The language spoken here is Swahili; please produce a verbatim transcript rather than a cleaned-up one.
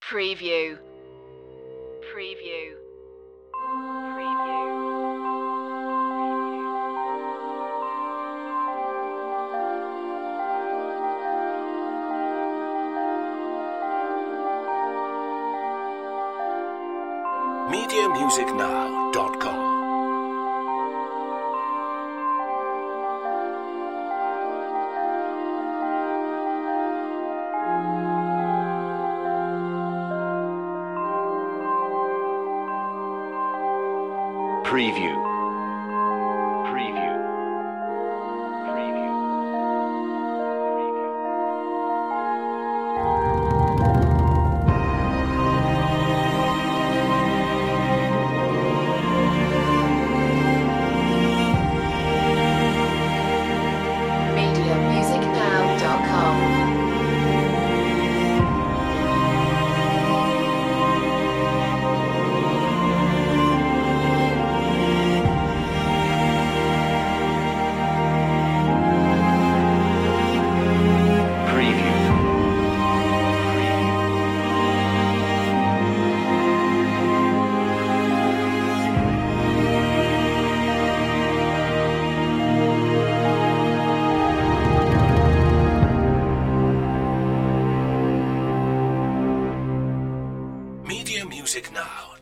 Preview. Preview. Preview. media music now dot com. Preview. Preview. Preview. Preview. media music now dot com. media music now